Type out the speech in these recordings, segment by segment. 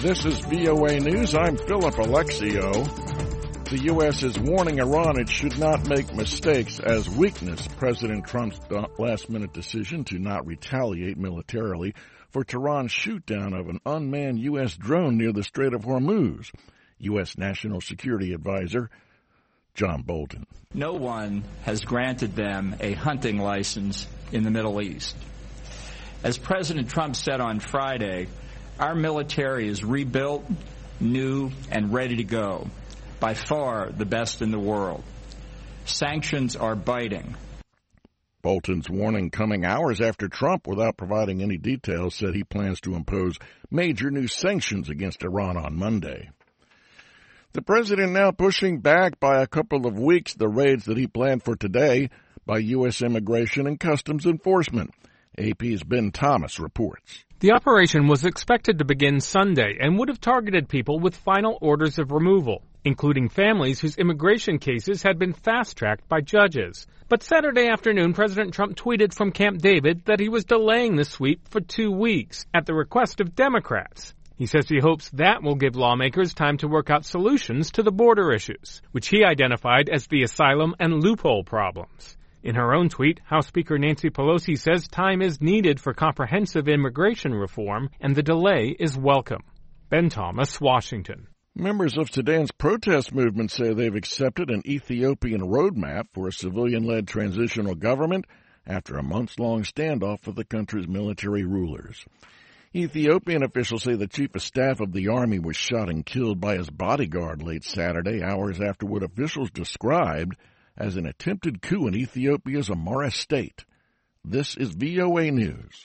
This is VOA News. I'm Philip Alexio. The U.S. is warning Iran it should not make mistakes as weakness President Trump's last-minute decision to not retaliate militarily for Tehran's shoot-down of an unmanned U.S. drone near the Strait of Hormuz. U.S. National Security Advisor John Bolton. No one has granted them a hunting license in the Middle East. As President Trump said on Friday, our military is rebuilt, new, and ready to go. By far the best in the world. Sanctions are biting. Bolton's warning coming hours after Trump, without providing any details, said he plans to impose major new sanctions against Iran on Monday. The president now pushing back by a couple of weeks the raids that he planned for today by U.S. Immigration and Customs Enforcement. AP's Ben Thomas reports. The operation was expected to begin Sunday and would have targeted people with final orders of removal, including families whose immigration cases had been fast-tracked by judges. But Saturday afternoon, President Trump tweeted from Camp David that he was delaying the sweep for 2 weeks at the request of Democrats. He says he hopes that will give lawmakers time to work out solutions to the border issues, which he identified as the asylum and loophole problems. In her own tweet, House Speaker Nancy Pelosi says time is needed for comprehensive immigration reform, and the delay is welcome. Ben Thomas, Washington. Members of Sudan's protest movement say they've accepted an Ethiopian roadmap for a civilian-led transitional government after a months-long standoff with the country's military rulers. Ethiopian officials say the chief of staff of the army was shot and killed by his bodyguard late Saturday, hours after what officials described as an attempted coup in Ethiopia's Amhara state. This is VOA News.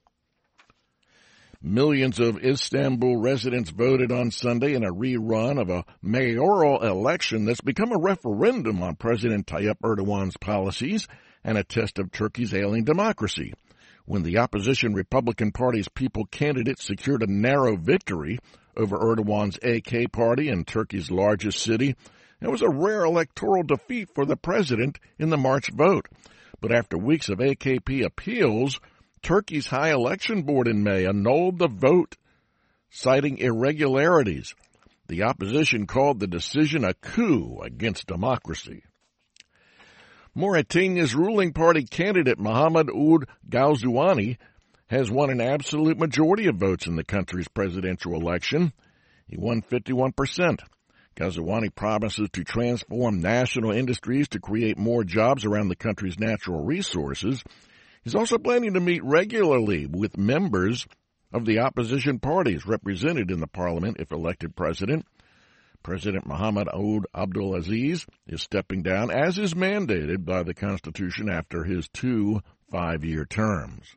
Millions of Istanbul residents voted on Sunday in a rerun of a mayoral election that's become a referendum on President Tayyip Erdogan's policies and a test of Turkey's ailing democracy. When the opposition Republican Party's People candidate secured a narrow victory over Erdogan's AK party in Turkey's largest city, it was a rare electoral defeat for the president in the March vote. But after weeks of AKP appeals, Turkey's High Election Board in May annulled the vote, citing irregularities. The opposition called the decision a coup against democracy. Mauritania's ruling party candidate Mohamed Ould Ghazouani has won an absolute majority of votes in the country's presidential election. He won 51%. Ghazouani promises to transform national industries to create more jobs around the country's natural resources. He's also planning to meet regularly with members of the opposition parties represented in the parliament if elected president. President Mohamed Ould Abdelaziz is stepping down, as is mandated by the Constitution, after his 2 5-year terms.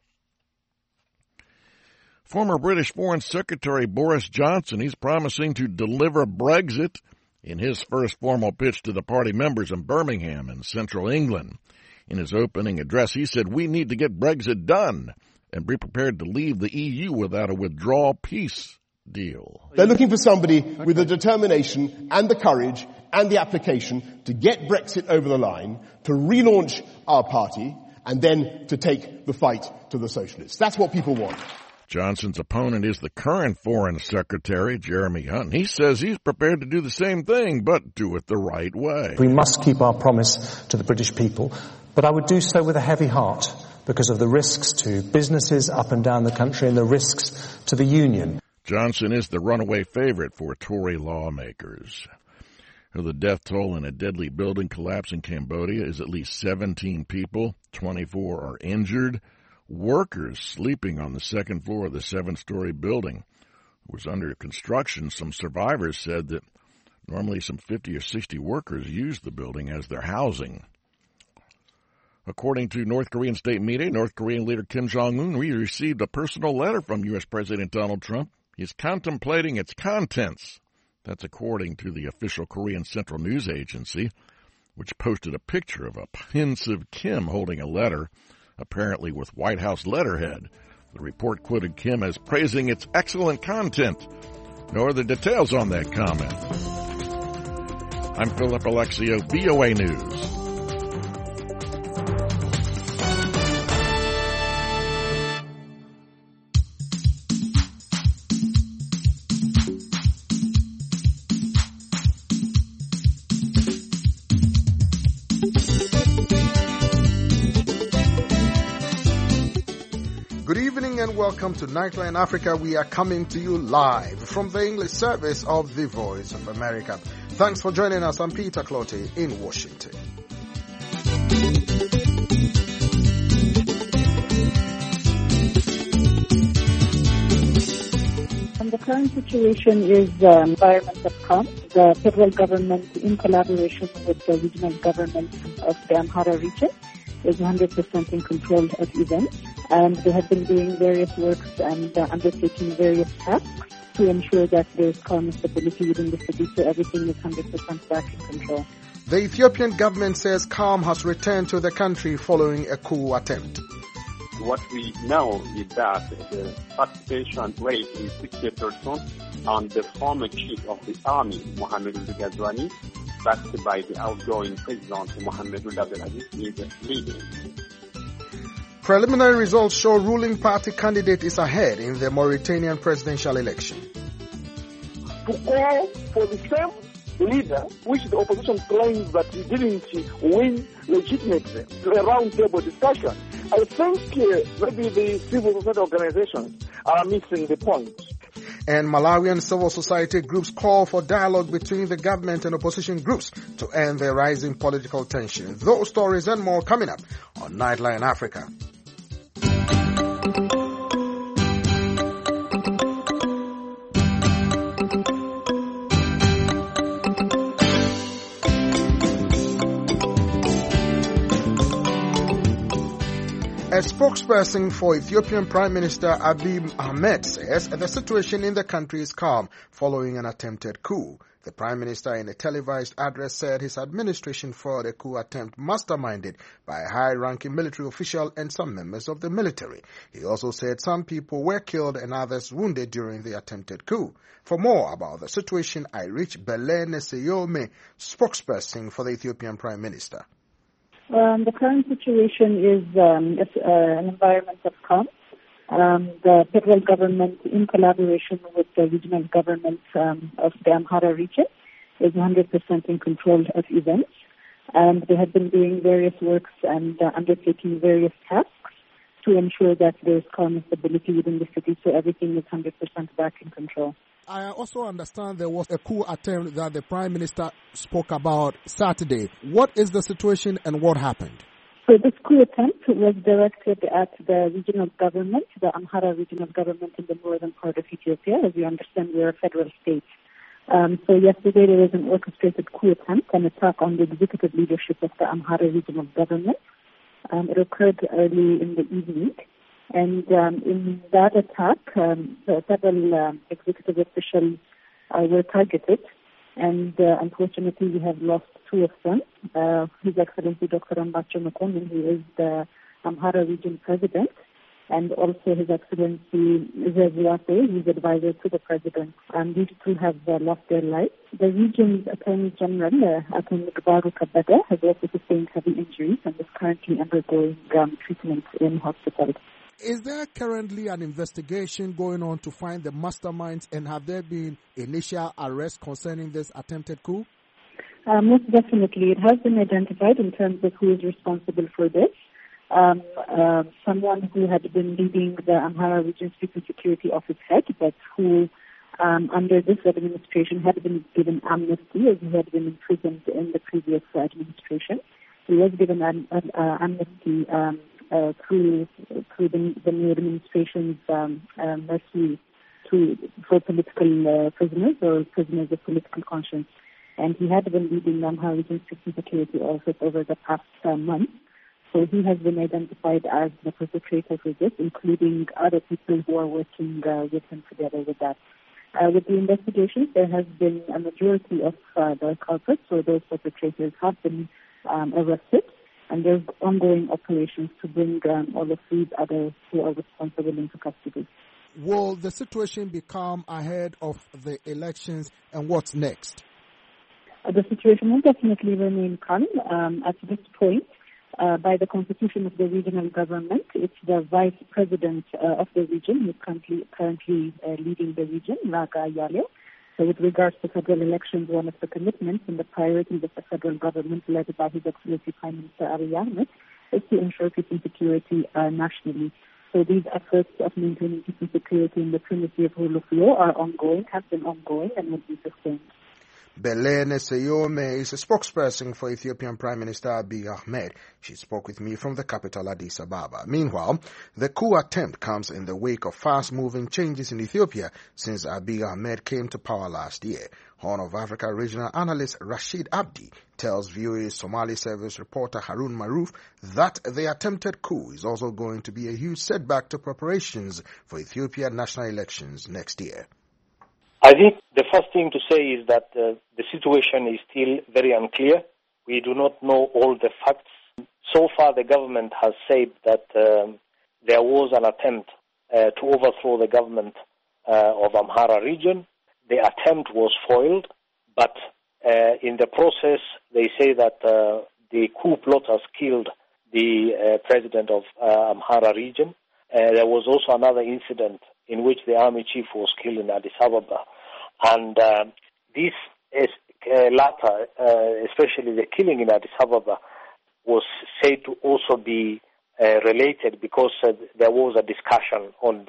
Former British Foreign Secretary Boris Johnson is promising to deliver Brexit in his first formal pitch to the party members in Birmingham in central England. In his opening address, he said, "We need to get Brexit done and be prepared to leave the EU without a withdrawal peace deal." They're looking for somebody with the determination and the courage and the application to get Brexit over the line, to relaunch our party, and then to take the fight to the socialists. That's what people want. Johnson's opponent is the current Foreign Secretary, Jeremy Hunt. He says he's prepared to do the same thing, but do it the right way. We must keep our promise to the British people, but I would do so with a heavy heart because of the risks to businesses up and down the country and the risks to the union. Johnson is the runaway favorite for Tory lawmakers. The death toll in a deadly building collapse in Cambodia is at least 17 people. 24 are injured. Workers sleeping on the second floor of the 7-story building was under construction. Some survivors said that normally some 50 or 60 workers used the building as their housing. According to North Korean state media, North Korean leader Kim Jong-un received a personal letter from U.S. President Donald Trump. He's contemplating its contents. That's according to the official Korean Central News Agency, which posted a picture of a pensive Kim holding a letter, apparently with White House letterhead. The report quoted Kim as praising its excellent content. No other details on that comment. I'm Philip Alexio, VOA News. Good evening and welcome to Nightline Africa. We are coming to you live from the English service of the Voice of America. Thanks for joining us. I'm Peter Clottey in Washington. The current situation is environment of calm. The federal government, in collaboration with the regional government of the Amhara region, is 100% in control of events, and they have been doing various works and undertaking various tasks to ensure that there is calm and stability within the city, so everything is 100% back in control. The Ethiopian government says calm has returned to the country following a coup attempt. What we know is that the participation rate is 60%, and the former chief of the army, Mohamed Ghazouani, backed by the outgoing president, Mohamed Abdelaziz, is leading. Preliminary results show ruling party candidate is ahead in the Mauritanian presidential election. To call for the same leader, which the opposition claims that he didn't win legitimately, to a round-table discussion. I think maybe the civil society organizations are missing the point. And Malawian civil society groups call for dialogue between the government and opposition groups to end the rising political tension. Those stories and more coming up on Nightline Africa. A spokesperson for Ethiopian Prime Minister Abiy Ahmed says the situation in the country is calm following an attempted coup. The Prime Minister, in a televised address, said his administration fought a coup attempt masterminded by a high-ranking military official and some members of the military. He also said some people were killed and others wounded during the attempted coup. For more about the situation, I reached Belene Seyome, spokesperson for the Ethiopian Prime Minister. The current situation is an environment of calm. The federal government, in collaboration with the regional government of the Amhara region, is 100% in control of events, and they have been doing various works and undertaking various tasks to ensure that there is calm and stability within the city, so everything is 100% back in control. I also understand there was a coup attempt that the Prime Minister spoke about Saturday. What is the situation and what happened? So this coup attempt was directed at the regional government, the Amhara regional government in the northern part of Ethiopia. As you understand, we are a federal state. So yesterday there was an orchestrated coup attempt, an attack on the executive leadership of the Amhara regional government. It occurred early in the evening. And in that attack, several executive officials were targeted, and unfortunately we have lost two of them. His Excellency Dr. Ambacho Mekonnen, who is the Amhara region president, and also His Excellency Zeziwate, who is advisor to the president. These two have lost their lives. The region's Attorney General, Attorney Gbaru Kabede, has also sustained heavy injuries and is currently undergoing treatment in hospital. Is there currently an investigation going on to find the masterminds, and have there been initial arrests concerning this attempted coup? Most definitely. It has been identified in terms of who is responsible for this. Someone who had been leading the Amhara Region Street Security Office head, but who under this administration had been given amnesty, as he had been imprisoned in the previous administration. He was given amnesty through the new administration's mercy for political prisoners or prisoners of political conscience. And he had been leading the Amhara Region Security Office over the past month. So he has been identified as the perpetrator for this, including other people who are working with him together with that. With the investigations, there has been a majority of the culprits, so those perpetrators have been arrested. And there's ongoing operations to bring all of these others who are responsible into custody. Will the situation be calm ahead of the elections, and what's next? The situation will definitely remain calm. At this point, by the constitution of the regional government, it's the vice president of the region who is currently leading the region, Raga Yale. So with regards to federal elections, one of the commitments and the priorities of the federal government led by His Excellency Prime Minister Abiy Ahmed is to ensure peace and security nationally. So these efforts of maintaining peace and security and the primacy of rule of law are ongoing, have been ongoing, and will be sustained. Belene Seyome is a spokesperson for Ethiopian Prime Minister Abiy Ahmed. She spoke with me from the capital Addis Ababa. Meanwhile, the coup attempt comes in the wake of fast-moving changes in Ethiopia since Abiy Ahmed came to power last year. Horn of Africa regional analyst Rashid Abdi tells VOA's Somali service reporter Harun Maruf that the attempted coup is also going to be a huge setback to preparations for Ethiopian national elections next year. I think the first thing to say is that the situation is still very unclear. We do not know all the facts. So far, the government has said that there was an attempt to overthrow the government of Amhara region. The attempt was foiled, but in the process, they say that the coup plotters killed the president of Amhara region. There was also another incident in which the army chief was killed in Addis Ababa. And this latter, especially the killing in Addis Ababa, was said to also be related because there was a discussion on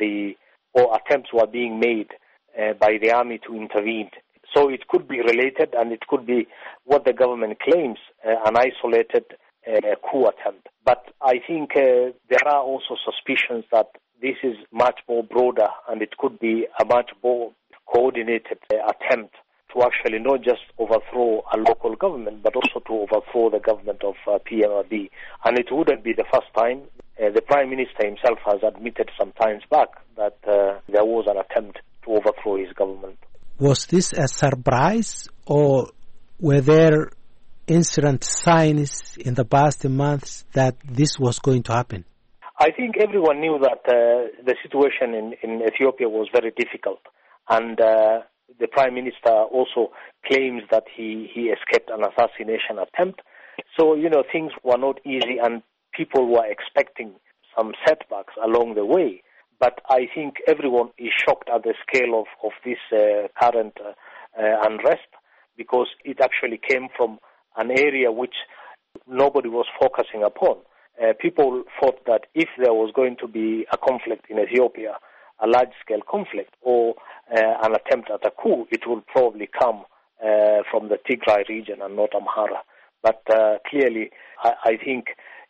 or attempts were being made by the army to intervene. So it could be related, and it could be what the government claims, an isolated coup attempt. But I think there are also suspicions that this is much more broader, and it could be a much more coordinated attempt to actually not just overthrow a local government, but also to overthrow the government of PM Abiy. And it wouldn't be the first time. The Prime Minister himself has admitted some times back that there was an attempt to overthrow his government. Was this a surprise, or were there incident signs in the past months that this was going to happen? I think everyone knew that the situation in Ethiopia was very difficult, and the Prime Minister also claims that he escaped an assassination attempt. So, things were not easy, and people were expecting some setbacks along the way. But I think everyone is shocked at the scale of this current unrest, because it actually came from an area which nobody was focusing upon. People thought that if there was going to be a conflict in Ethiopia, a large-scale conflict, or an attempt at a coup, it will probably come from the Tigray region and not Amhara. But clearly, I think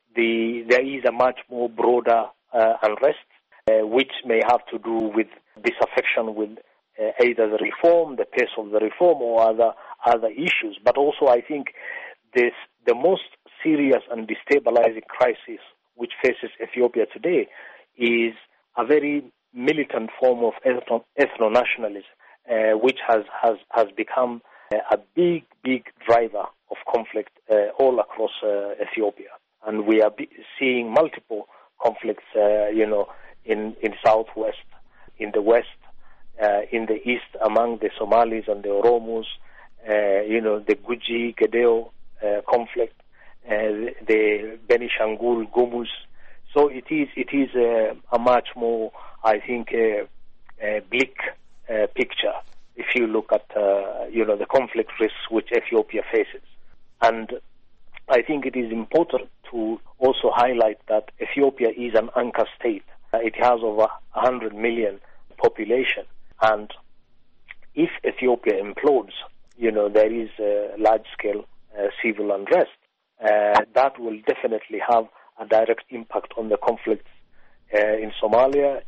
there is a much more broader unrest, which may have to do with disaffection with either the reform, the pace of the reform, or other issues. But also, I think the most serious and destabilizing crisis which faces Ethiopia today is a very militant form of ethno-nationalism, which has become a big driver of conflict all across Ethiopia. And we are seeing multiple conflicts, in southwest, in the west, in the east among the Somalis and the Oromos, the Guji Gedeo conflict, the Benishangul Gumuz. So it is a much more, I think, bleak picture if you look at the conflict risks which Ethiopia faces. And I think it is important to also highlight that Ethiopia is an anchor state. It has over 100 million population, and if Ethiopia implodes, there is large-scale civil unrest. That will definitely have a direct impact on the conflicts in Somalia,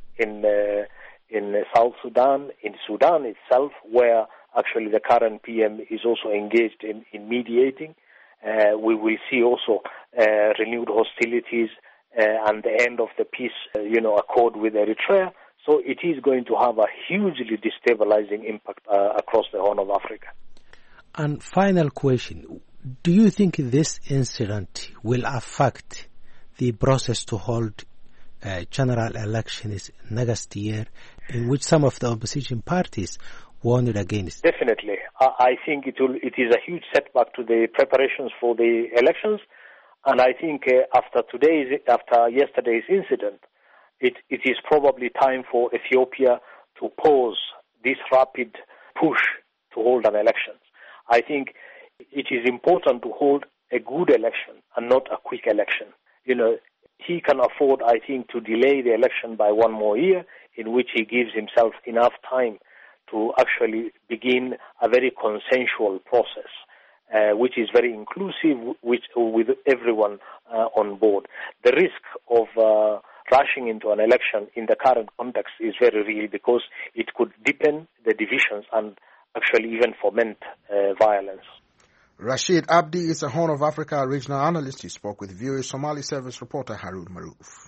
in South Sudan, in Sudan itself, where actually the current PM is also engaged in mediating. We will see also renewed hostilities and the end of the peace, accord with Eritrea. So it is going to have a hugely destabilizing impact across the Horn of Africa. And final question, do you think this incident will affect the process to hold general elections next year, in which some of the opposition parties warned against? Definitely. I think it is a huge setback to the preparations for the elections. And I think after yesterday's incident, it is probably time for Ethiopia to pause this rapid push to hold an election. I think it is important to hold a good election and not a quick election. he can afford, I think, to delay the election by 1 more year, in which he gives himself enough time to actually begin a very consensual process, which is very inclusive, with everyone on board. The risk of rushing into an election in the current context is very real, because it could deepen the divisions and actually even foment violence. Rashid Abdi is a Horn of Africa regional analyst. He spoke with VOA Somali service reporter Harun Maruf.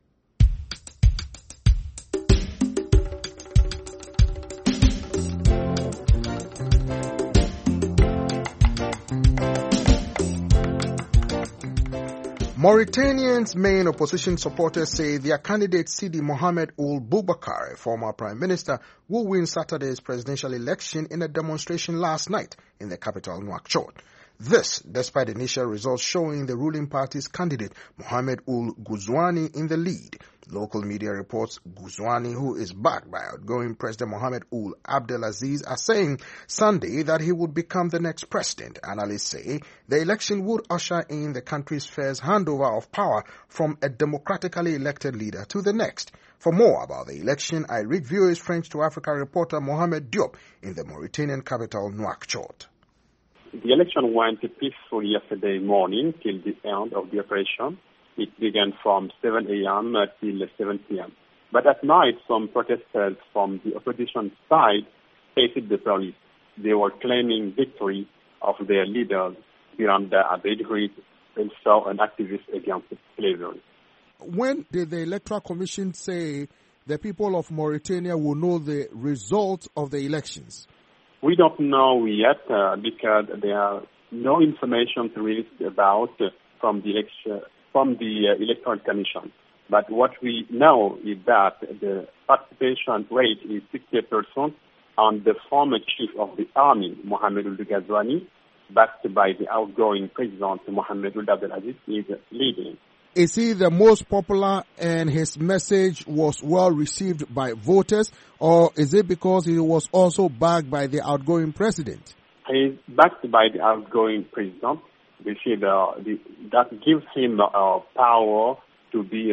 Mauritanians' main opposition supporters say their candidate Sidi Mohamed Ould Boubacar, a former prime minister, will win Saturday's presidential election in a demonstration last night in the capital Nouakchott. This, despite initial results showing the ruling party's candidate Mohamed Ould Ghazouani in the lead. Local media reports Ghazouani, who is backed by outgoing President Mohamed Ould Abdelaziz, are saying Sunday that he would become the next president. Analysts say the election would usher in the country's first handover of power from a democratically elected leader to the next. For more about the election, I read VOA's French to Africa reporter Mohamed Diop in the Mauritanian capital Nouakchott. The election went peacefully yesterday morning till the end of the operation. It began from 7 a.m. till 7 p.m. But at night, some protesters from the opposition side faced the police. They were claiming victory of their leaders, Biranda Abeid, also an activist against slavery. When did the Electoral Commission say the people of Mauritania will know the result of the elections? We don't know yet because there are no information released about from the Electoral Commission. But what we know is that the participation rate is 60%, and the former chief of the army, Mohamed Ould Ghazouani, backed by the outgoing president, Mohamed Ould Abdelaziz, is leading. Is he the most popular and his message was well received by voters, or is it because he was also backed by the outgoing president? He is backed by the outgoing president. You see, that gives him power to be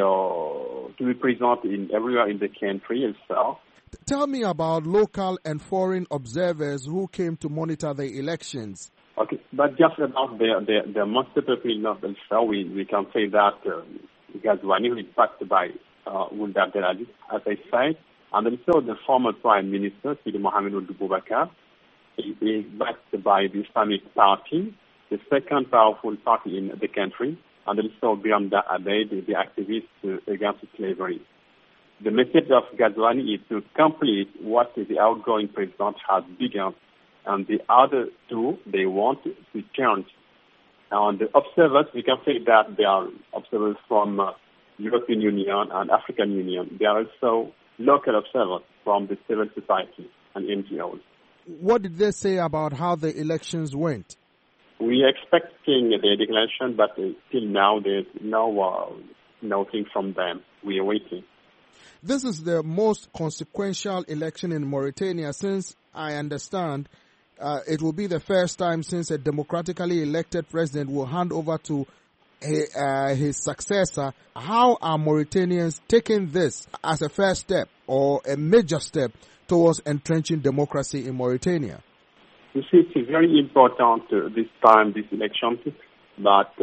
present everywhere in the country itself. Tell me about local and foreign observers who came to monitor the elections. Okay, but just about the most popular themselves, we can say that Ghazouani is backed by Ould Abdelaziz, as I said, and also the former Prime Minister, Sidi Mohamed Ould Boubacar, is backed by the Islamic Party, the second powerful party in the country, and also Biranda Abeid, the activist against slavery. The message of Ghazouani is to complete what the outgoing president has begun, and the other two, they want to change. And the observers, we can say that they are observers from European Union and African Union. They are also local observers from the civil society and NGOs. What did they say about how the elections went? We are expecting the declaration, but till now there's nothing from them. We are waiting. This is the most consequential election in Mauritania since I understand it will be the first time since a democratically elected president will hand over to his successor. How are Mauritanians taking this as a first step or a major step towards entrenching democracy in Mauritania? You see, it's very important this time, this election, but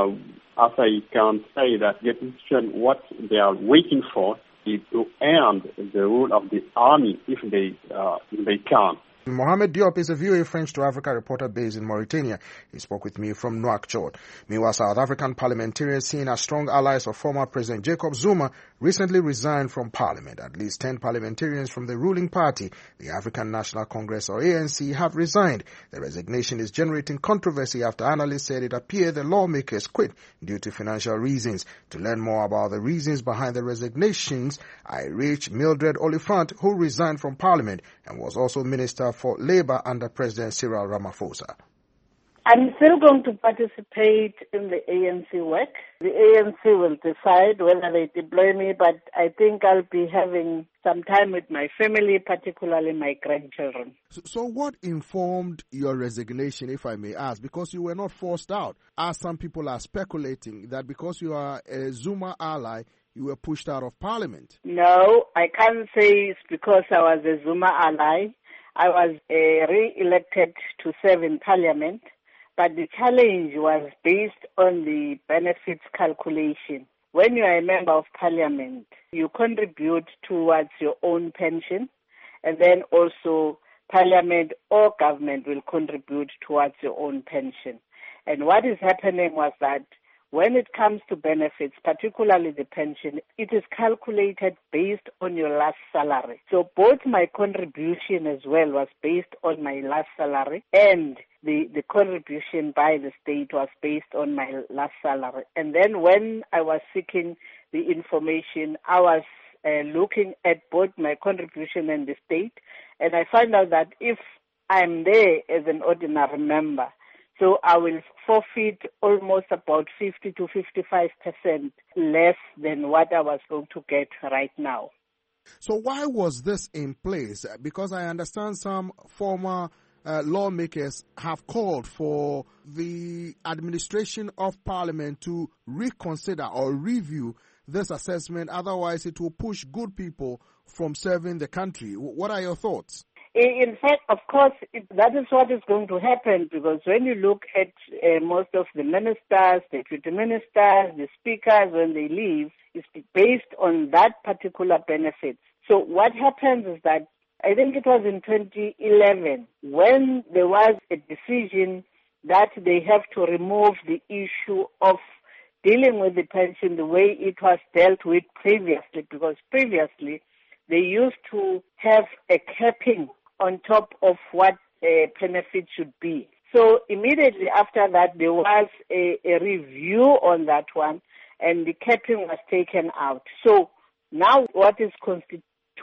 as I can say that the opposition, what they are waiting for is to end the rule of the army if they can. Mohamed Diop is a VOA French to Africa reporter based in Mauritania. He spoke with me from Nouakchott. Meanwhile, South African parliamentarians seen as strong allies of former President Jacob Zuma recently resigned from parliament. At least 10 parliamentarians from the ruling party, the African National Congress or ANC, have resigned. The resignation is generating controversy after analysts said it appeared the lawmakers quit due to financial reasons. To learn more about the reasons behind the resignations, I reached Mildred Oliphant, who resigned from parliament and was also Minister for Labour under President Cyril Ramaphosa. I'm still going to participate in the ANC work. The ANC will decide whether they deploy me, but I think I'll be having some time with my family, particularly my grandchildren. So what informed your resignation, if I may ask? Because you were not forced out, as some people are speculating, that because you are a Zuma ally, you were pushed out of parliament. No, I can't say it's because I was a Zuma ally. I was re-elected to serve in parliament. But the challenge was based on the benefits calculation. When you are a member of parliament, you contribute towards your own pension, and then also parliament or government will contribute towards your own pension. And what is happening was that when it comes to benefits, particularly the pension, it is calculated based on your last salary. So both my contribution as well was based on my last salary, and the contribution by the state was based on my last salary. And then when I was seeking the information, I was looking at both my contribution and the state, and I found out that if I'm there as an ordinary member, so I will forfeit almost about 50 to 55% less than what I was going to get right now. So why was this in place? Because I understand some former lawmakers have called for the administration of parliament to reconsider or review this assessment. Otherwise, it will push good people from serving the country. What are your thoughts? In fact, of course, that is what is going to happen, because when you look at most of the ministers, deputy ministers, the speakers, when they leave, it's based on that particular benefit. So what happens is that I think it was in 2011 when there was a decision that they have to remove the issue of dealing with the pension the way it was dealt with previously, because previously they used to have a capping on top of what a benefit should be. So immediately after that, there was a review on that one, and the capping was taken out. So now what is constituting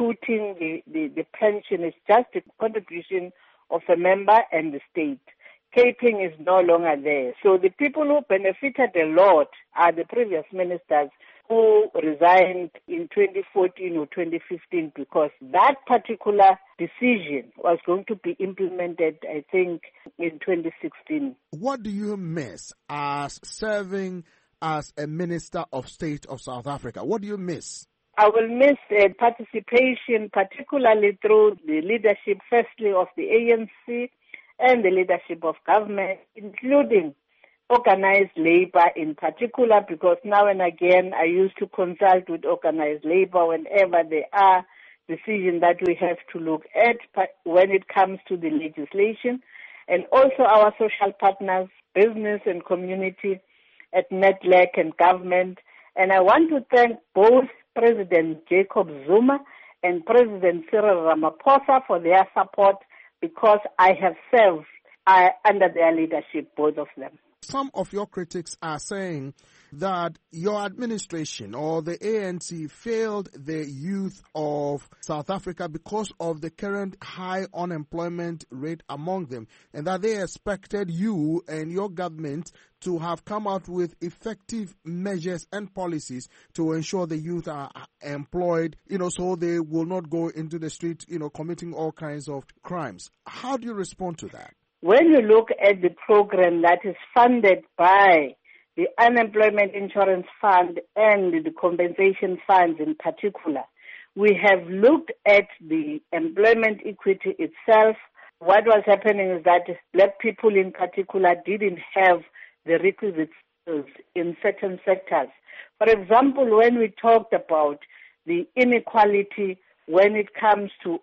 the pension is just the contribution of a member and the state. Capping is no longer there. So the people who benefited a lot are the previous ministers who resigned in 2014 or 2015, because that particular decision was going to be implemented, I think, in 2016. What do you miss as serving as a Minister of State of South Africa? What do you miss? I will miss participation, particularly through the leadership, firstly, of the ANC and the leadership of government, including organized labor in particular, because now and again I used to consult with organized labor whenever there are decisions that we have to look at when it comes to the legislation, and also our social partners, business and community at NEDLAC and government. And I want to thank both President Jacob Zuma and President Cyril Ramaphosa for their support, because I have served under their leadership, both of them. Some of your critics are saying that your administration or the ANC failed the youth of South Africa because of the current high unemployment rate among them, and that they expected you and your government to have come out with effective measures and policies to ensure the youth are employed, so they will not go into the street, committing all kinds of crimes. How do you respond to that? When you look at the program that is funded by the Unemployment Insurance Fund and the compensation funds in particular, we have looked at the employment equity itself. What was happening is that black people in particular didn't have the requisite skills in certain sectors. For example, when we talked about the inequality when it comes to,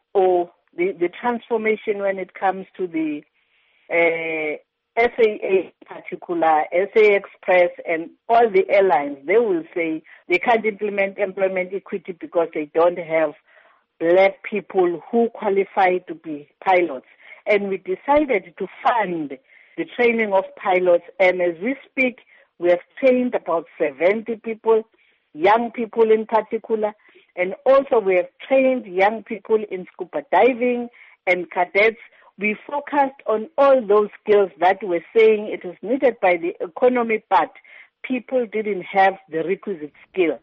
the transformation when it comes to the SAA in particular, SA Express and all the airlines, they will say they can't implement employment equity because they don't have black people who qualify to be pilots. And we decided to fund the training of pilots, and as we speak, we have trained about 70 people, young people in particular, and also we have trained young people in scuba diving and cadets we focused on all those skills that we're saying it is needed by the economy, but people didn't have the requisite skill.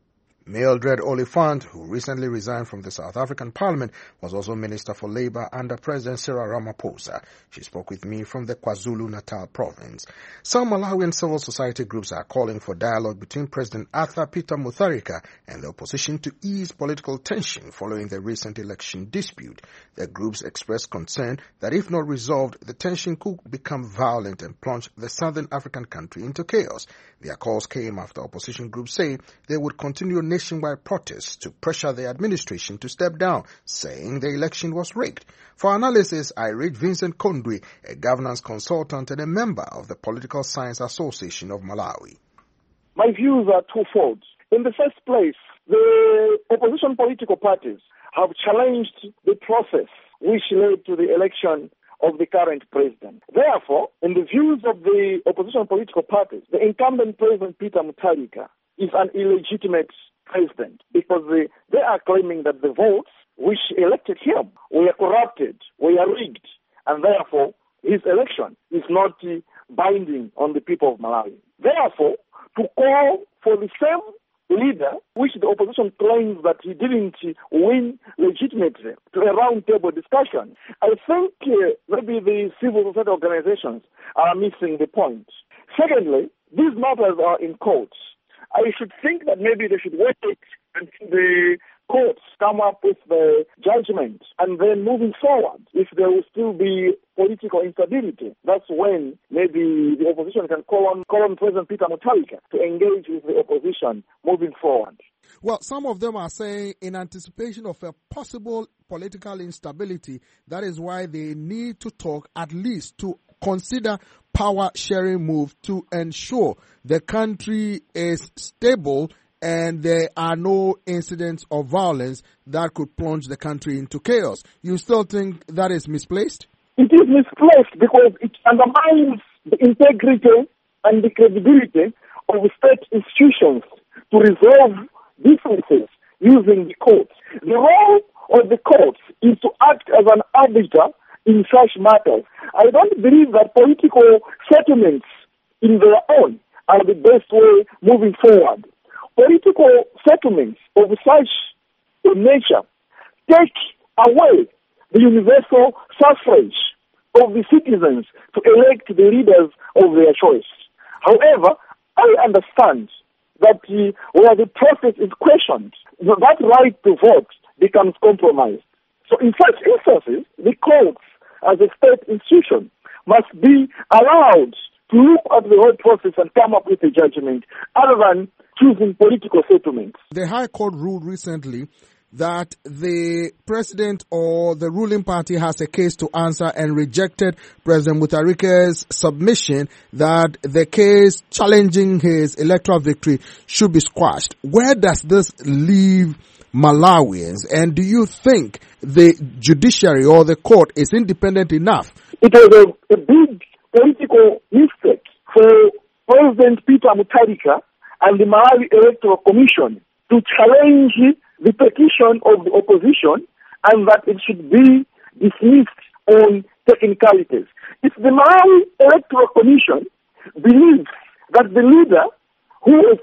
Mildred Oliphant, who recently resigned from the South African Parliament, was also Minister for Labour under President Cyril Ramaphosa. She spoke with me from the KwaZulu-Natal province. Some Malawian civil society groups are calling for dialogue between President Arthur Peter Mutharika and the opposition to ease political tension following the recent election dispute. The groups expressed concern that if not resolved, the tension could become violent and plunge the southern African country into chaos. Their calls came after opposition groups say they would continue nationwide protests to pressure the administration to step down, saying the election was rigged. For analysis, I read Vincent Kondwe, a governance consultant and a member of the Political Science Association of Malawi. My views are twofold. In the first place, the opposition political parties have challenged the process which led to the election of the current president. Therefore, in the views of the opposition political parties, the incumbent President Peter Mutharika is an illegitimate president because they are claiming that the votes which elected him were corrupted, were rigged, and therefore his election is not binding on the people of Malawi. Therefore, to call for the same leader, which the opposition claims that he didn't win legitimately, to a round-table discussion, I think maybe the civil society organizations are missing the point. Secondly, these matters are in courts. I should think that maybe they should wait until the courts come up with the judgment and then moving forward. If there will still be political instability, that's when maybe the opposition can call on President Peter Mutharika to engage with the opposition moving forward. Well, some of them are saying in anticipation of a possible political instability, that is why they need to talk, at least to consider power sharing move to ensure the country is stable and there are no incidents of violence that could plunge the country into chaos. You still think that is misplaced? It is misplaced because it undermines the integrity and the credibility of state institutions to resolve differences using the courts. The role of the courts is to act as an arbiter in such matters. I don't believe that political settlements in their own are the best way moving forward. Political settlements of such a nature take away the universal suffrage of the citizens to elect the leaders of their choice. However, I understand that where the process is questioned, that right to vote becomes compromised. So in such instances, the courts, as a state institution, must be allowed to look at the whole process and come up with a judgment other than choosing political settlements. The High Court ruled recently that the president or the ruling party has a case to answer and rejected President Mutharika's submission that the case challenging his electoral victory should be squashed. Where does this leave Malawians? And do you think the judiciary or the court is independent enough? It was a big political mistake for President Peter Mutharika and the Malawi Electoral Commission to challenge the petition of the opposition and that it should be dismissed on technicalities. If the Malawi Electoral Commission believes that the leader who was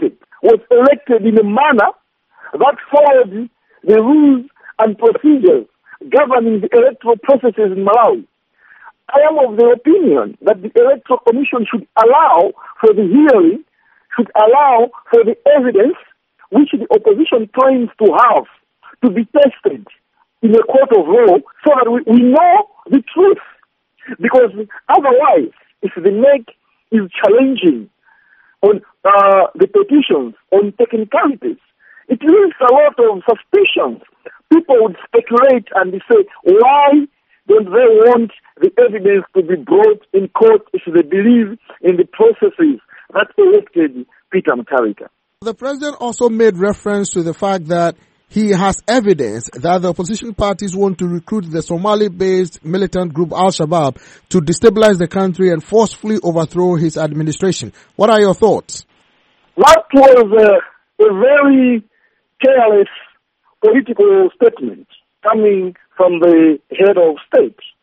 elected in a manner that followed the rules and procedures governing the electoral processes in Malawi, I am of the opinion that the Electoral Commission should allow for the hearing, should allow for the evidence which the opposition claims to have to be tested in a court of law so that we know the truth. Because otherwise, if the NEC is challenging on the petitions on technicalities, it leaves a lot of suspicions. People would speculate and say, why don't they want the evidence to be brought in court if they believe in the processes that elected Peter Mutharika? The president also made reference to the fact that he has evidence that the opposition parties want to recruit the Somali-based militant group Al-Shabaab to destabilize the country and forcefully overthrow his administration. What are your thoughts? That was a very careless political statement coming from the head of state.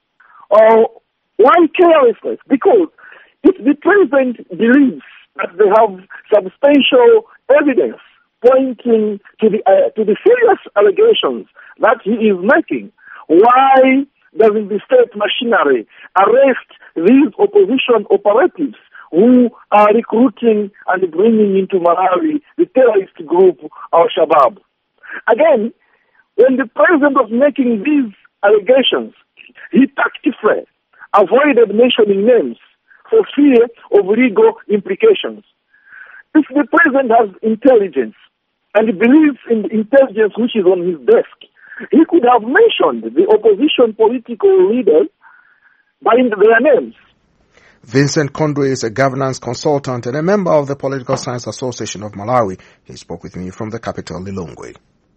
or why carelessness? Because if the president believes that they have substantial evidence pointing to the serious allegations that he is making, why doesn't the state machinery arrest these opposition operatives who are recruiting and bringing into Malawi the terrorist group Al-Shabaab? Again, when the president was making these allegations, he tactfully avoided mentioning names for fear of legal implications. If the president has intelligence and he believes in the intelligence which is on his desk, he could have mentioned the opposition political leaders by their names. Vincent Kondwe is a governance consultant and a member of the Political Science Association of Malawi. He spoke with me from the capital, Lilongwe.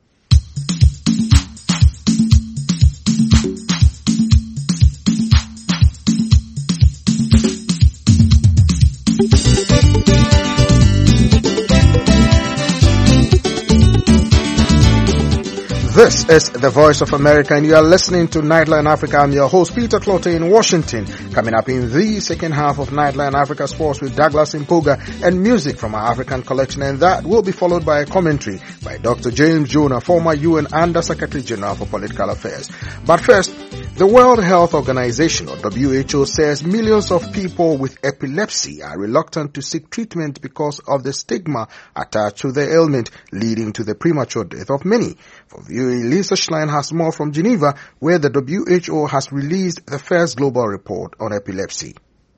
This is the Voice of America, and you are listening to Nightline Africa. I'm your host, Peter Clottey in Washington. Coming up in the second half of Nightline Africa Sports with Douglas Impuga and music from our African collection, and that will be followed by a commentary by Dr. James Jonah, former UN Under Secretary General for Political Affairs. But first, the World Health Organization, or WHO, says millions of people with epilepsy are reluctant to seek treatment because of the stigma attached to the ailment, leading to the premature death of many. For VOA, Lisa Schlein has more from Geneva, where the WHO has released the first global report on epilepsy.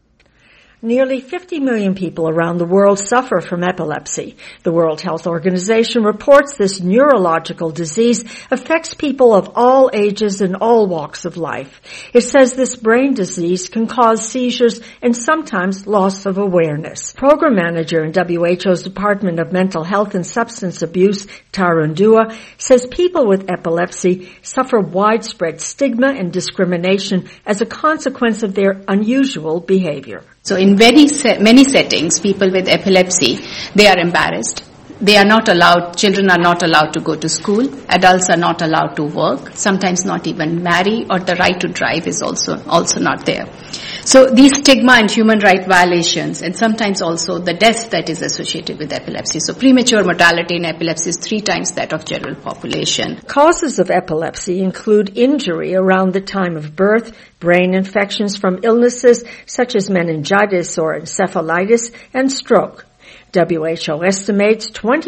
Nearly 50 million people around the world suffer from epilepsy. The World Health Organization reports this neurological disease affects people of all ages and all walks of life. It says this brain disease can cause seizures and sometimes loss of awareness. Program manager in WHO's Department of Mental Health and Substance Abuse, Tarun Dua, says people with epilepsy suffer widespread stigma and discrimination as a consequence of their unusual behavior. So in many settings, people with epilepsy, they are embarrassed. They are not allowed, children are not allowed to go to school. Adults are not allowed to work, sometimes not even marry, or the right to drive is also not there. So these stigma and human right violations, and sometimes also the death that is associated with epilepsy. So premature mortality in epilepsy is 3 times that of general population. Causes of epilepsy include injury around the time of birth, brain infections from illnesses such as meningitis or encephalitis, and stroke. WHO estimates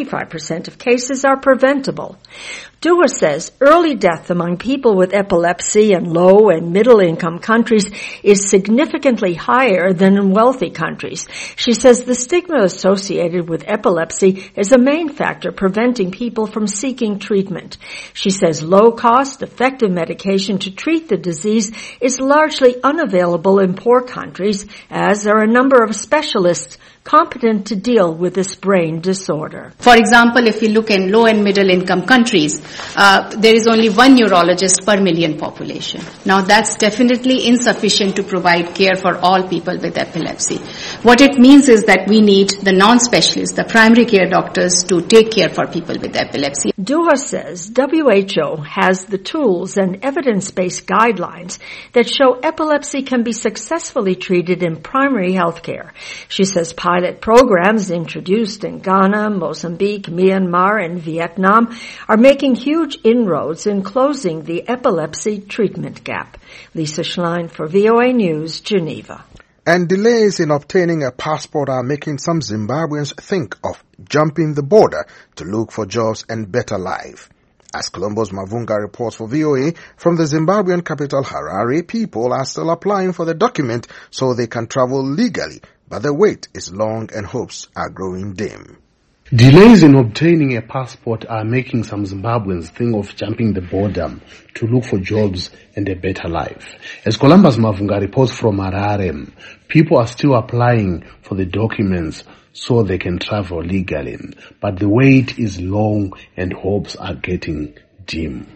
25% of cases are preventable. Dua says early death among people with epilepsy in low and middle income countries is significantly higher than in wealthy countries. She says the stigma associated with epilepsy is a main factor preventing people from seeking treatment. She says low cost, effective medication to treat the disease is largely unavailable in poor countries, as there are a number of specialists competent to deal with this brain disorder. For example, if we look in low and middle income countries, there is only 1 neurologist per million population. Now that's definitely insufficient to provide care for all people with epilepsy. What it means is that we need the non-specialists, the primary care doctors, to take care for people with epilepsy. Dua says WHO has the tools and evidence-based guidelines that show epilepsy can be successfully treated in primary health care. She says pilot programs introduced in Ghana, Mozambique, Myanmar, and Vietnam are making huge inroads in closing the epilepsy treatment gap. Lisa Schlein for VOA News, Geneva. And delays in obtaining a passport are making some Zimbabweans think of jumping the border to look for jobs and better life. As Colombo's Mavunga reports for VOA, from the Zimbabwean capital Harare, people are still applying for the document so they can travel legally, but the wait is long and hopes are growing dim. Delays in obtaining a passport are making some Zimbabweans think of jumping the border to look for jobs and a better life. As Columbus Mavunga reports from Harare, people are still applying for the documents so they can travel legally, but the wait is long and hopes are getting dim.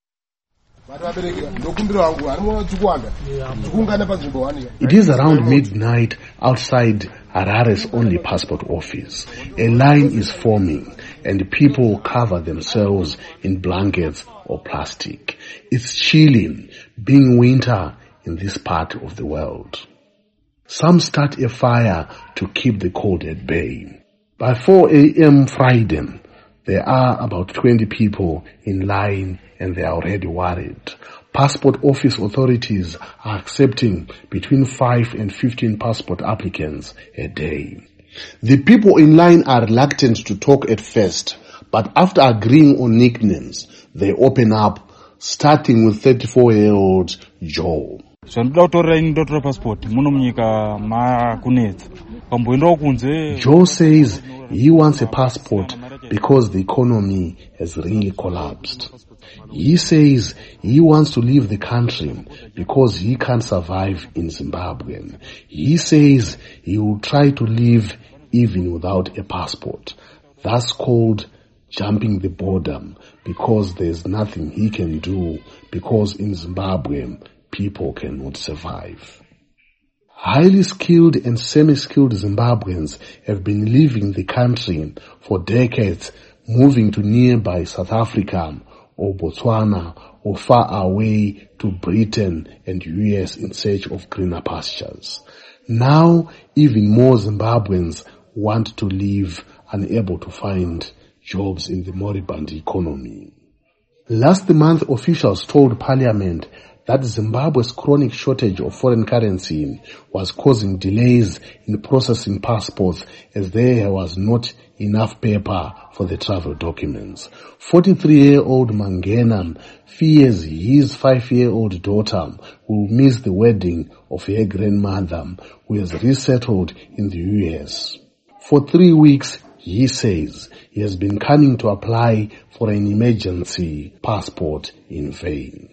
It is around midnight outside Harare's only passport office. A line is forming and people cover themselves in blankets or plastic. It's chilling. Being winter in this part of the world. Some start a fire to keep the cold at bay. By 4 a.m. Friday, there are about 20 people in line and they are already worried. Passport office authorities are accepting between 5 and 15 passport applicants a day. The people in line are reluctant to talk at first, but after agreeing on nicknames, they open up, starting with 34-year-old Joe. Joe says he wants a passport because the economy has really collapsed. He says he wants to leave the country because he can't survive in Zimbabwe. He says he will try to leave even without a passport. That's called jumping the border because there's nothing he can do because in Zimbabwe people cannot survive. Highly skilled and semi-skilled Zimbabweans have been leaving the country for decades, moving to nearby South Africa or Botswana or far away to Britain and US in search of greener pastures. Now, even more Zimbabweans want to leave, unable to find jobs in the moribund economy. Last month, officials told Parliament that Zimbabwe's chronic shortage of foreign currency was causing delays in processing passports as there was not enough paper for the travel documents. 43-year-old Mangena fears his 5-year-old daughter will miss the wedding of her grandmother, who has resettled in the US. For 3 weeks, he says he has been coming to apply for an emergency passport in vain.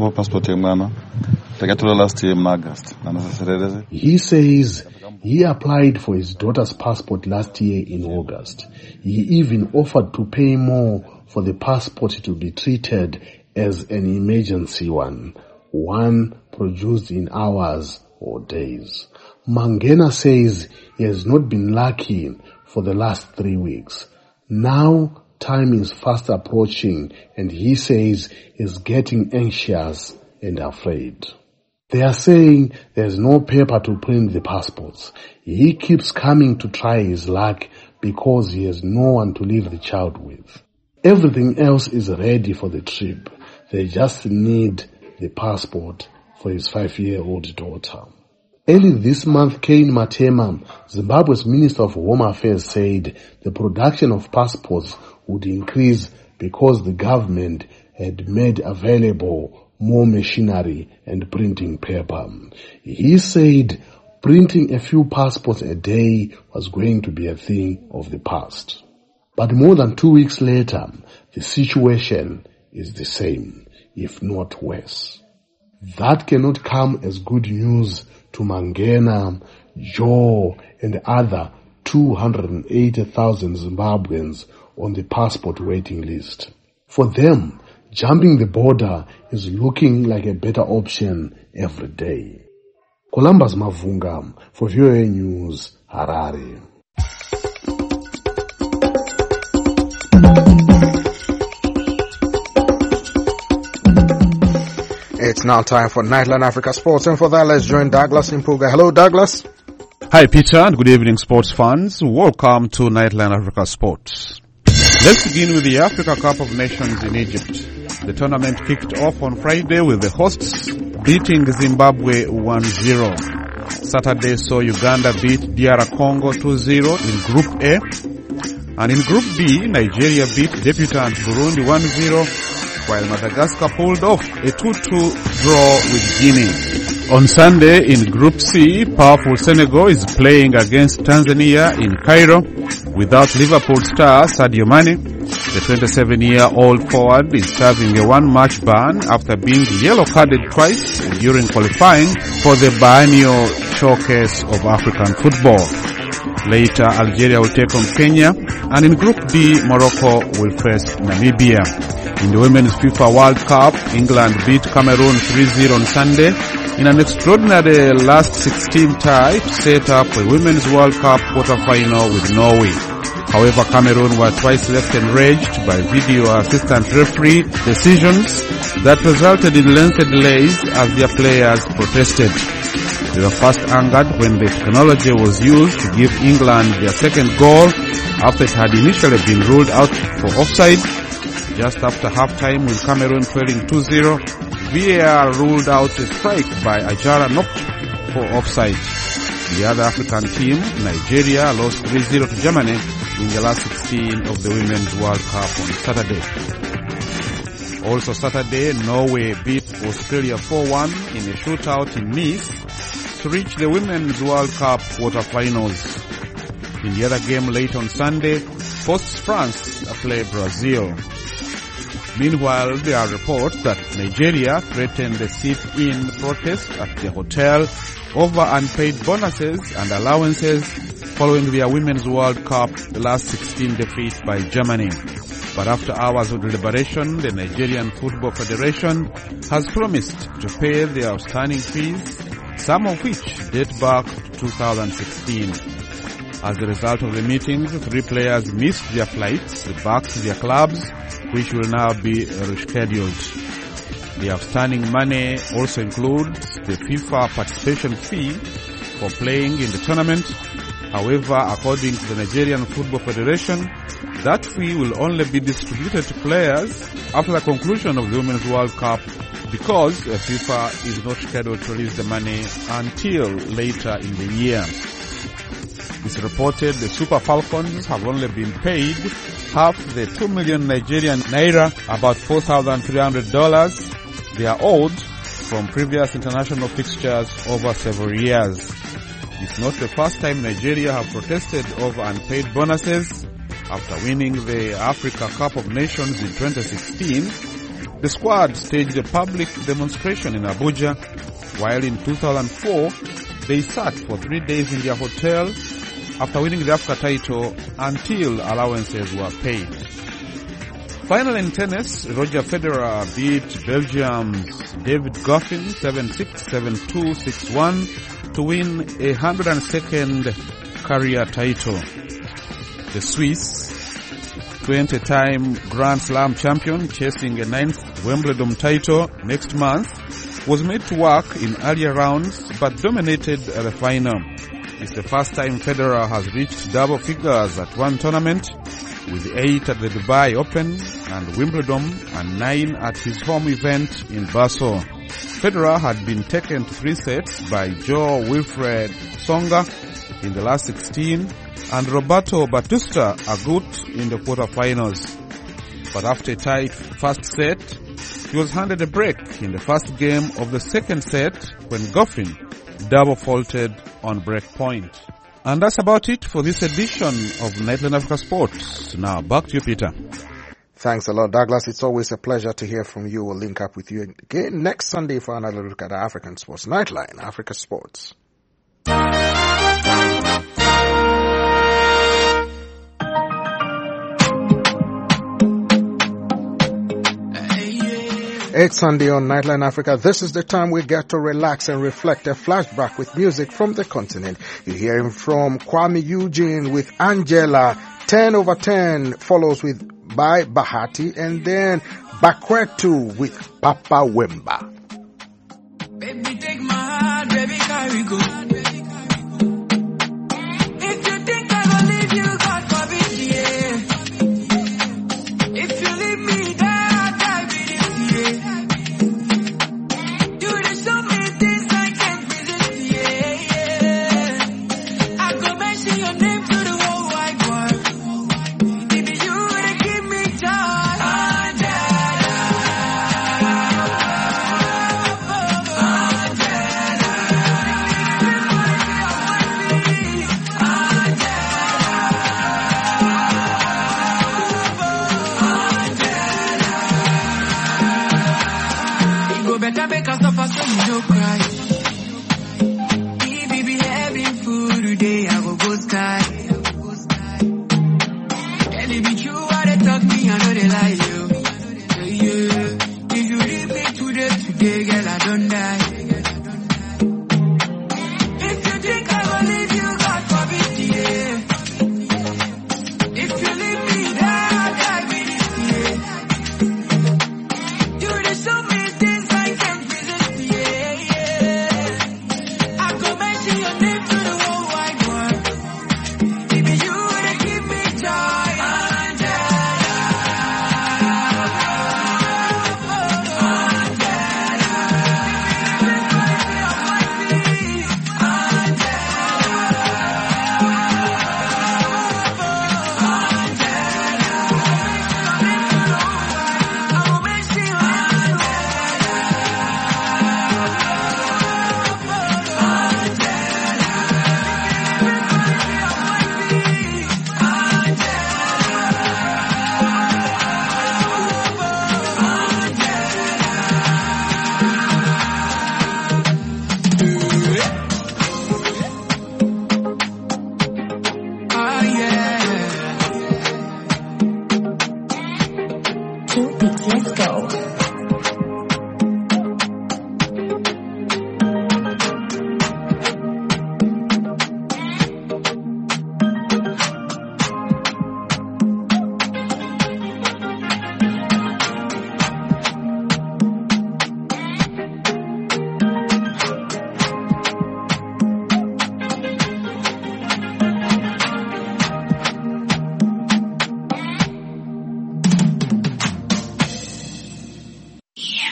He says he applied for his daughter's passport last year in August. He even offered to pay more for the passport to be treated as an emergency one produced in hours or days. Mangena says he has not been lucky for the last 3 weeks. Now time is fast approaching and he says he's getting anxious and afraid. They are saying there's no paper to print the passports. He keeps coming to try his luck because he has no one to leave the child with. Everything else is ready for the trip. They just need the passport for his 5-year-old daughter. Early this month, Kane Matema, Zimbabwe's Minister of Home Affairs, said the production of passports would increase because the government had made available more machinery and printing paper. He said printing a few passports a day was going to be a thing of the past. But more than 2 weeks later, the situation is the same, if not worse. That cannot come as good news to Mangena, Joe, and other 280,000 Zimbabweans on the passport waiting list. For them, jumping the border is looking like a better option every day. Columbus Mavunga for VOA News, Harare. It's now time for Nightline Africa Sports, and for that, let's join Douglas Impuga. Hello, Douglas. Hi, Peter, and good evening, sports fans. Welcome to Nightline Africa Sports. Let's begin with the Africa Cup of Nations in Egypt. The tournament kicked off on Friday with the hosts beating Zimbabwe 1-0. Saturday saw Uganda beat DR Congo 2-0 in Group A. And in Group B, Nigeria beat debutant Burundi 1-0. While Madagascar pulled off a 2-2 draw with Guinea. On Sunday in Group C, powerful Senegal is playing against Tanzania in Cairo without Liverpool star Sadio Mane. The 27-year-old forward is serving a one-match ban after being yellow-carded twice during qualifying for the biennial showcase of African football. Later, Algeria will take on Kenya, and in Group D, Morocco will face Namibia. In the Women's FIFA World Cup, England beat Cameroon 3-0 on Sunday in an extraordinary last 16 tie to set up a Women's World Cup quarter-final with Norway. However, Cameroon were twice left enraged by video assistant referee decisions that resulted in lengthy delays as their players protested. They were first angered when the technology was used to give England their second goal after it had initially been ruled out for offside. Just after half-time, with Cameroon trailing 2-0, VAR ruled out a strike by Ajara Nok for offside. The other African team, Nigeria, lost 3-0 to Germany in the last 16 of the Women's World Cup on Saturday. Also Saturday, Norway beat Australia 4-1 in a shootout in Nice to reach the Women's World Cup quarterfinals. In the other game late on Sunday, hosts France play Brazil. Meanwhile, there are reports that Nigeria threatened a sit-in protest at the hotel over unpaid bonuses and allowances following their Women's World Cup last 16 defeat by Germany. But after hours of deliberation, the Nigerian Football Federation has promised to pay the outstanding fees, some of which date back to 2016. As a result of the meetings, 3 players missed their flights back to their clubs, which will now be rescheduled. The outstanding money also includes the FIFA participation fee for playing in the tournament. However, according to the Nigerian Football Federation, that fee will only be distributed to players after the conclusion of the Women's World Cup because FIFA is not scheduled to release the money until later in the year. It's reported the Super Falcons have only been paid half the 2 million Nigerian naira, about $4,300, they are owed from previous international fixtures over several years. It's not the first time Nigeria have protested over unpaid bonuses. After winning the Africa Cup of Nations in 2016, the squad staged a public demonstration in Abuja, while in 2004, they sat for 3 days in their hotel after winning the Africa title until allowances were paid. Finally in tennis, Roger Federer beat Belgium's David Goffin 7-6, 7-2, 6-1 to win a 102nd career title. The Swiss, 20-time Grand Slam champion chasing a 9th Wimbledon title next month, was made to work in earlier rounds but dominated the final. It's the first time Federer has reached double figures at one tournament, with 8 at the Dubai Open and Wimbledon and 9 at his home event in Basel. Federer had been taken to 3 sets by Joe Wilfred Songa in the last 16 and Roberto Bautista Agut in the quarterfinals. But after a tight first set, he was handed a break in the first game of the second set when Goffin double faulted on break point. And that's about it for this edition of Nightline Africa Sports. Now back to you, Peter. Thanks a lot, Douglas. It's always a pleasure to hear from you. We'll link up with you again next Sunday for another look at African sports. Nightline Africa Sports. It's Sunday on Nightline Africa. This is the time we get to relax and reflect. A flashback with music from the continent. You're hearing from Kwame Eugene with Angela. 10 over 10 follows with by Bahati, and then Bakwetu with Papa Wemba. Baby, take my heart, baby, carry go. If you think I will leave you, God forbid, yeah. If you leave me, die with you, yeah. You did so many things I can't resist, yeah. I go mention your name to the whole wide world. Baby, you would give me joy. Better make us suffer so you don't cry. If we be having food today, I will go sky. Can it be true what they talk me? I know they lie you. Yeah. If you leave me today, girl, I don't die. If you think I will leave you, God forbid, yeah. If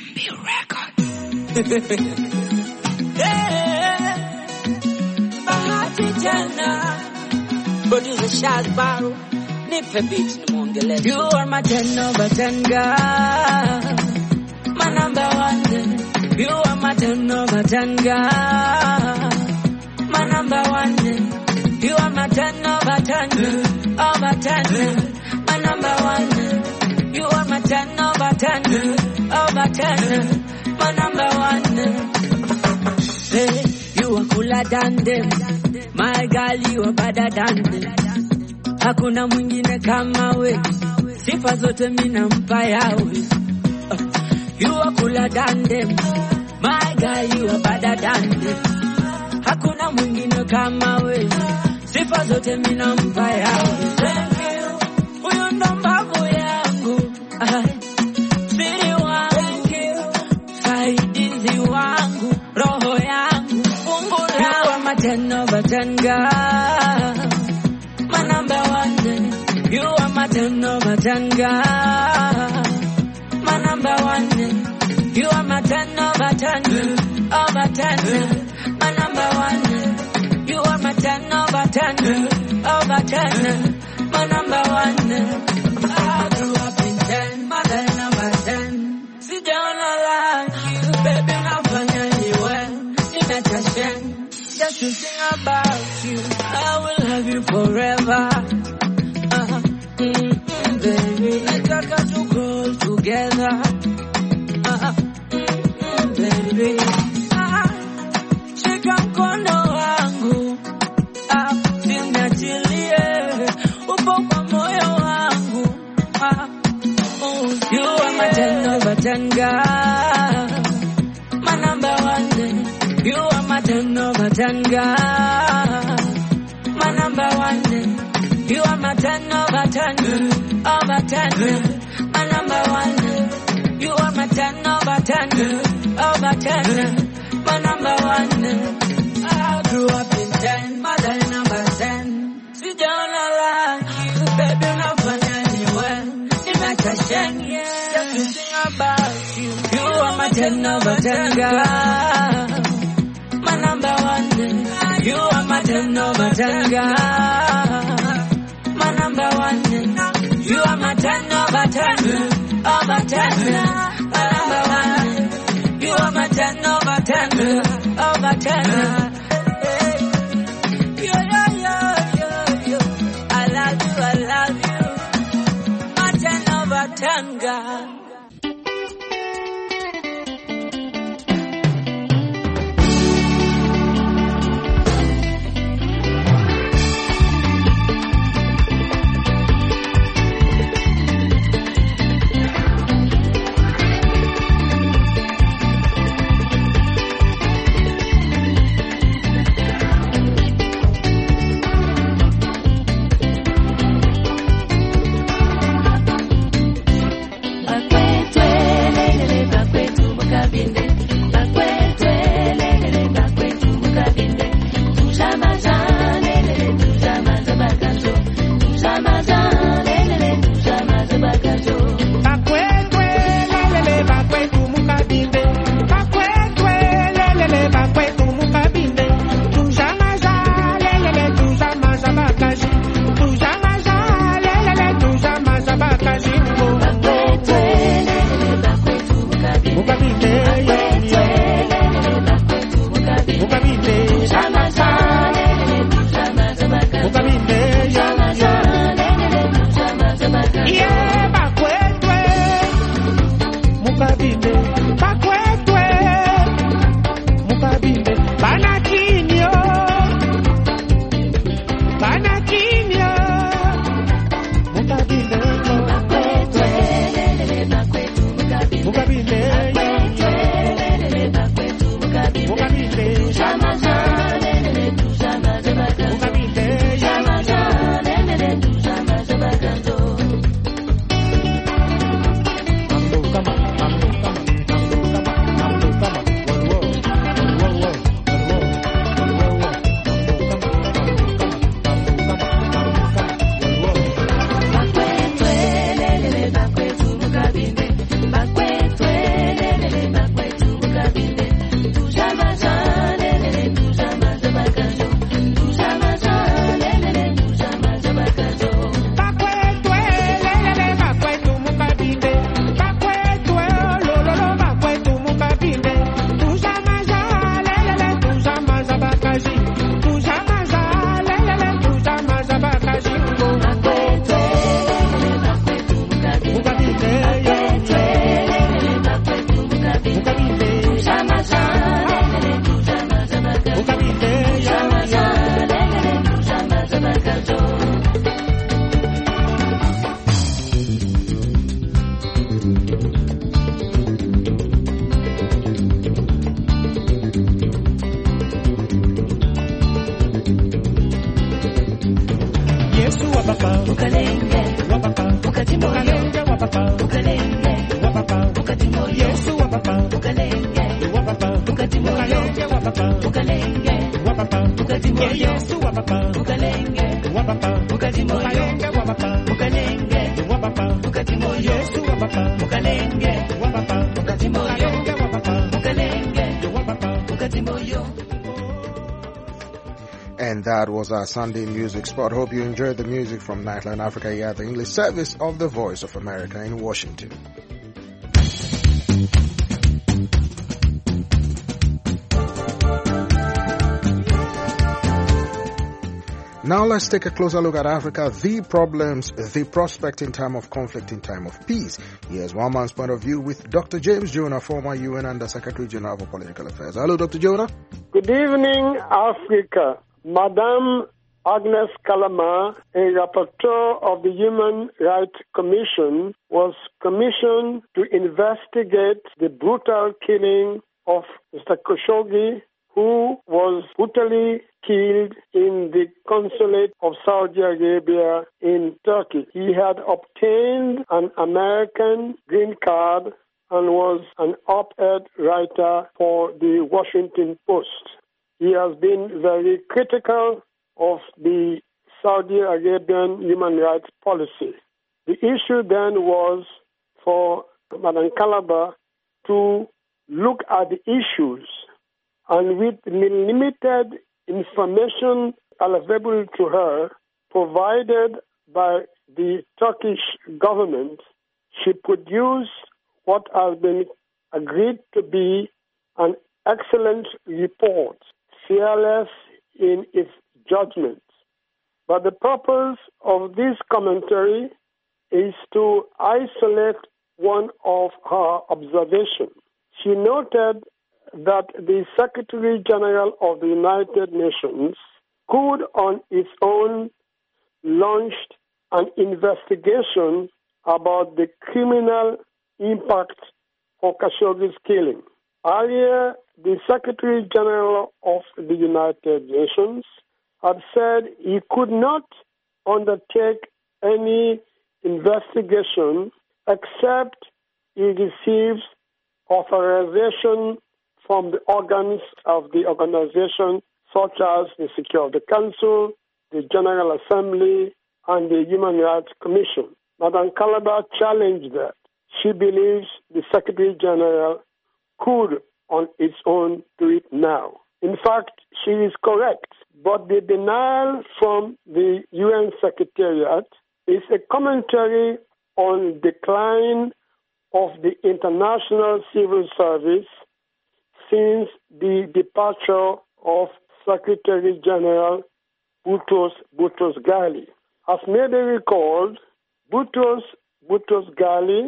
MB Records. Yeah. Bahati tena. Producer Shaz Baru. Nipe beat ni mwongelezi. You are my 10 over 10 girl. My number one. You are my 10 over 10 girl. My number one. You are my 10 over 10 over 10. My number one. You are my 10 over 10 over 10. My number one. Hey, you are cooler than them. My girl, you are better than them. Hakuna mwingine kama we. Sifa zote mina mpa yawe. You are cooler than them. My girl, you are better than them. Hakuna mwingine kama we. Sifa zote mina mpa yawe. Thank you. Huyo ndo mbavu yangu. Siri wangu. Thank you. Saidizi wangu. Roho yangu. Fungula. You are my 10 over 10 girl. My number one. You are my 10 over 10 girl. My number one. You are my 10 over 10 over 10. My number one. You are my 10 over 10 over 10. My number one. I grew up in 10, my number 10. Sit down, I like you, baby, now finally well. Just to sing about you, I will have you forever. Baby, let's talk to grow together. Baby, shika mkono wangu, sinachilie, upo kwa moyo wangu. You are my 10 over 10 girl. My number one. You are my 10 over 10 girl. My number one. You are my 10 over 10 over 10. My number one. You are my 10 over 10 over 10. My number one. I grew up in 10, my number 10. Sit down, I like you, baby, now finally well. Just to sing about you. You are my 10 over 10 girl. My number one. You are my 10 over 10 girl. My number one. You are my 10 over 10 over 10. My number one. You are my 10 over 10 over 10. Yo, yo, yo, yo, yo. I love you. My 10 over 10 girl. And that was our Sunday music spot. Hope you enjoyed the music from Nightline Africa here at the English service of the Voice of America in Washington. Now let's take a closer look at Africa, the problems, the prospect in time of conflict, in time of peace. Here's one man's point of view with Dr. James Jonah, former UN Under Secretary General for Political Affairs. Hello, Dr. Jonah. Good evening, Africa. Madame Agnes Calama, a rapporteur of the Human Rights Commission, was commissioned to investigate the brutal killing of Mr. Khashoggi, who was brutally killed in the consulate of Saudi Arabia in Turkey. He had obtained an American green card and was an op-ed writer for the Washington Post. He has been very critical of the Saudi Arabian human rights policy. The issue then was for Madame Calaba to look at the issues, and with limited information available to her, provided by the Turkish government, she produced what has been agreed to be an excellent report, fearless in its judgment. But the purpose of this commentary is to isolate one of her observations. She noted that the Secretary General of the United Nations could on its own launch an investigation about the criminal impact of Khashoggi's killing. Earlier, the Secretary General of the United Nations had said he could not undertake any investigation except he receives authorization from the organs of the organization, such as the Security Council, the General Assembly, and the Human Rights Commission. Madame Calaba challenged that. She believes the Secretary General could on its own do it now. In fact, she is correct, but the denial from the UN Secretariat is a commentary on decline of the international civil service since the departure of Secretary General Boutros Ghali. As may be recalled, Boutros Ghali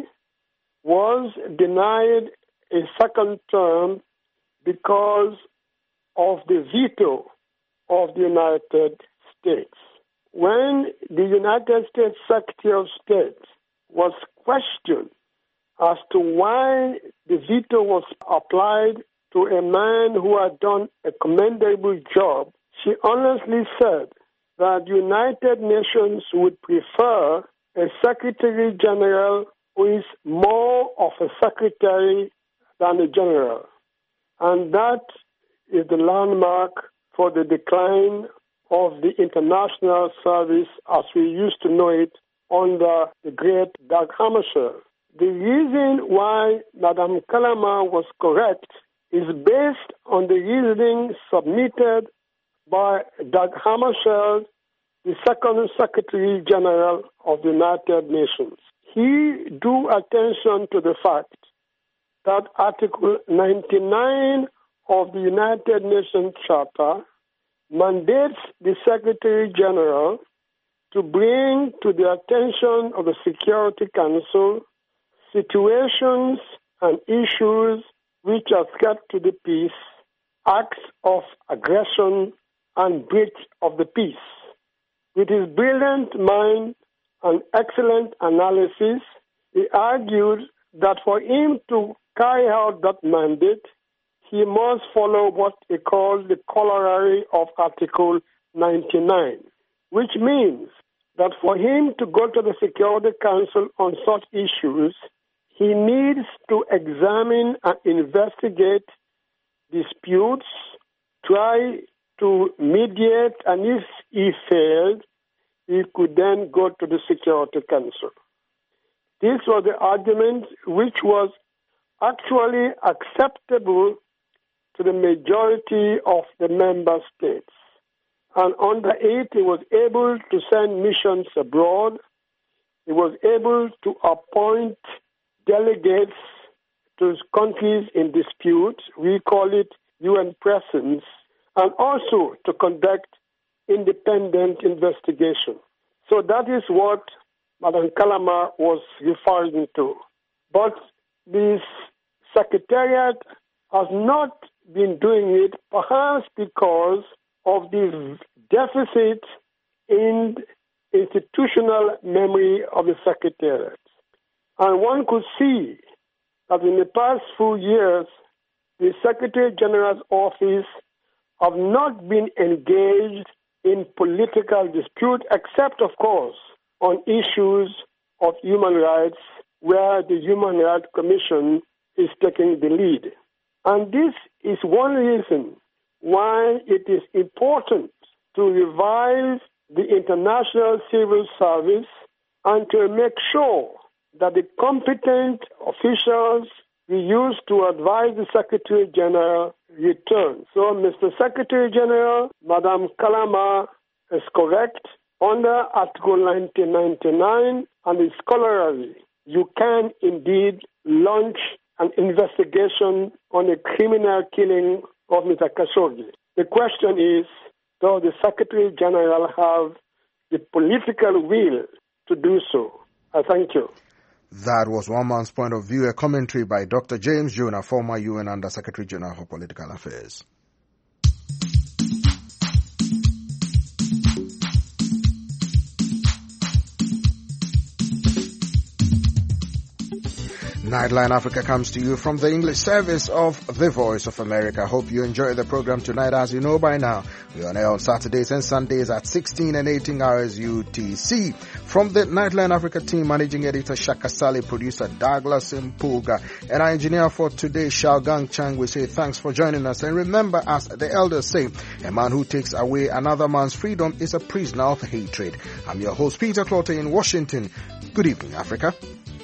was denied a second term because of the veto of the United States. When the United States Secretary of State was questioned as to why the veto was applied to a man who had done a commendable job, she honestly said that the United Nations would prefer a Secretary General who is more of a secretary than a general. And that is the landmark for the decline of the international service as we used to know it under the great Dag Hammarskjöld. The reason why Madame Calama was correct is based on the reasoning submitted by Dag Hammarskjöld, the second Secretary General of the United Nations. He drew attention to the fact that Article 99 of the United Nations Charter mandates the Secretary General to bring to the attention of the Security Council situations and issues which are threat to the peace, acts of aggression, and breach of the peace. With his brilliant mind and excellent analysis, he argued that for him to carry out that mandate, he must follow what he called the corollary of Article 99, which means that for him to go to the Security Council on such issues, he needs to examine and investigate disputes, try to mediate, and if he failed, he could then go to the Security Council. This was the argument which was actually acceptable to the majority of the member states. And under it, he was able to send missions abroad. He was able to appoint delegates to countries in dispute. We call it UN presence. And also to conduct independent investigation. So that is what Madam Kalama was referring to. But this secretariat has not been doing it, perhaps because of the deficit in institutional memory of the secretariat. And one could see that in the past few years, the Secretary General's office have not been engaged in political dispute, except, of course, on issues of human rights, where the Human Rights Commission is taking the lead. And this is one reason why it is important to revive the international civil service and to make sure that the competent officials we use to advise the Secretary General return. So, Mr. Secretary General, Madam Kalama is correct. Under Article 1999 and its corollary, you can indeed launch an investigation on a criminal killing of Mr. Khashoggi. The question is, does the Secretary General have the political will to do so? I thank you. That was one man's point of view, a commentary by Dr. James Jonah, former UN Under Secretary General for Political Affairs. Nightline Africa comes to you from the English service of The Voice of America. Hope you enjoy the program tonight. As you know by now, we're on air on Saturdays and Sundays at 16 and 18 hours UTC. From the Nightline Africa team, managing editor Shaka Sali, producer Douglas Mpuga, and our engineer for today, Xiaogang Chang, we say thanks for joining us. And remember, as the elders say, a man who takes away another man's freedom is a prisoner of hatred. I'm your host, Peter Clotter in Washington. Good evening, Africa.